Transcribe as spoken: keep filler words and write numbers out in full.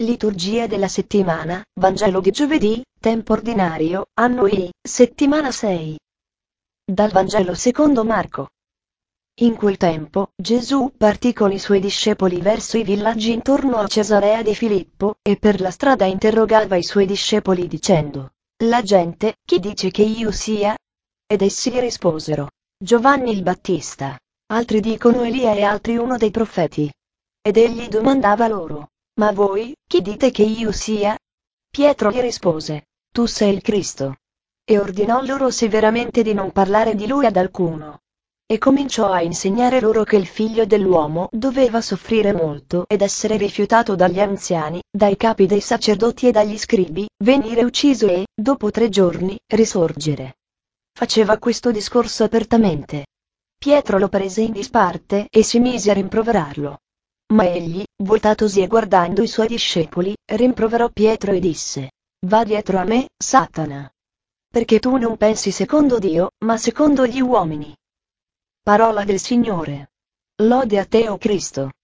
Liturgia della settimana, Vangelo di giovedì, tempo ordinario, anno I, settimana sei. Dal Vangelo secondo Marco. In quel tempo, Gesù partì con i suoi discepoli verso i villaggi intorno a Cesarea di Filippo, e per la strada interrogava i suoi discepoli dicendo: La gente, chi dice che io sia? Ed essi gli risposero: Giovanni il Battista. Altri dicono Elia e altri uno dei profeti. Ed egli domandava loro: Ma voi, chi dite che io sia? Pietro gli rispose: Tu sei il Cristo. E ordinò loro severamente di non parlare di lui ad alcuno. E cominciò a insegnare loro che il figlio dell'uomo doveva soffrire molto ed essere rifiutato dagli anziani, dai capi dei sacerdoti e dagli scribi, venire ucciso e, dopo tre giorni, risorgere. Faceva questo discorso apertamente. Pietro lo prese in disparte e si mise a rimproverarlo. Ma egli, voltatosi e guardando i suoi discepoli, rimproverò Pietro e disse: Va dietro a me, Satana. Perché tu non pensi secondo Dio, ma secondo gli uomini. Parola del Signore. Lode a te, o Cristo.